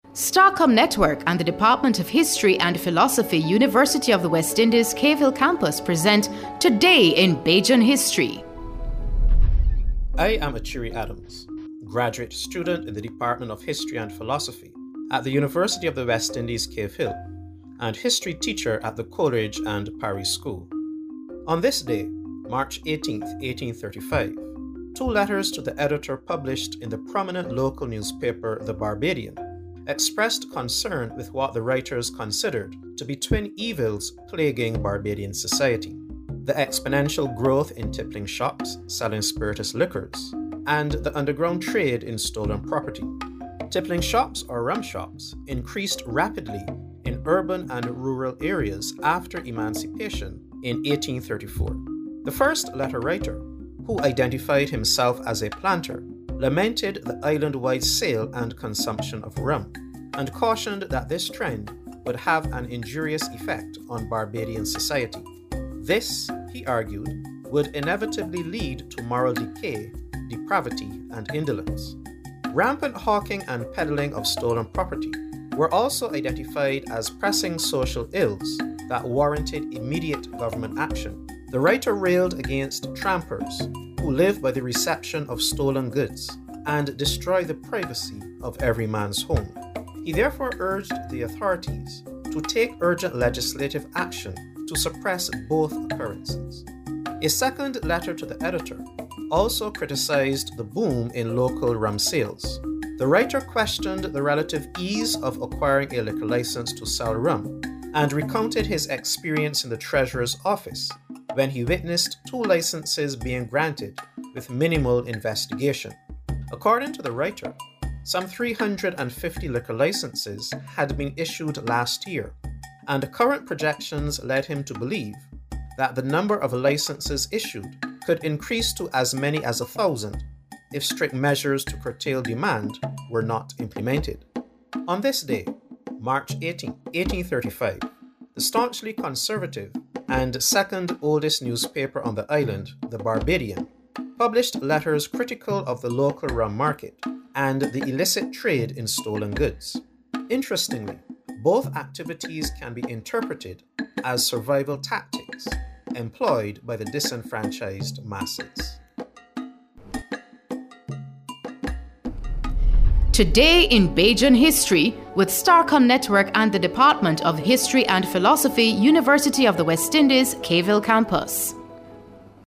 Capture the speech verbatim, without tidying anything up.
Starcom Network and the Department of History and Philosophy, University of the West Indies, Cave Hill Campus present Today in Bajan History. I am Achiri Adams, graduate student in the Department of History and Philosophy at the University of the West Indies, Cave Hill, and history teacher at the Coleridge and Parry School. On this day, March eighteenth, eighteen thirty-five, two letters to the editor published in the prominent local newspaper The Barbadian expressed concern with what the writers considered to be twin evils plaguing Barbadian society: the exponential growth in tippling shops selling spirituous liquors, and the underground trade in stolen property. Tippling shops or rum shops increased rapidly in urban and rural areas after emancipation in eighteen thirty-four. The first letter writer, who identified himself as a planter, lamented the island-wide sale and consumption of rum, and cautioned that this trend would have an injurious effect on Barbadian society. This, he argued, would inevitably lead to moral decay, depravity, and indolence. Rampant hawking and peddling of stolen property were also identified as pressing social ills that warranted immediate government action. The writer railed against trampers who live by the reception of stolen goods and destroy the privacy of every man's home. He therefore urged the authorities to take urgent legislative action to suppress both occurrences. A second letter to the editor also criticized the boom in local rum sales. The writer questioned the relative ease of acquiring a liquor license to sell rum and recounted his experience in the treasurer's office when he witnessed two licenses being granted with minimal investigation. According to the writer, some three hundred fifty liquor licenses had been issued last year, and current projections led him to believe that the number of licenses issued could increase to as many as a thousand if strict measures to curtail demand were not implemented. On this day, March eighteenth, eighteen thirty-five, the staunchly conservative and second oldest newspaper on the island, The Barbadian, published letters critical of the local rum market and the illicit trade in stolen goods. Interestingly, both activities can be interpreted as survival tactics employed by the disenfranchised masses. Today in Bajan History with Starcom Network and the Department of History and Philosophy, University of the West Indies, Cave Hill Campus.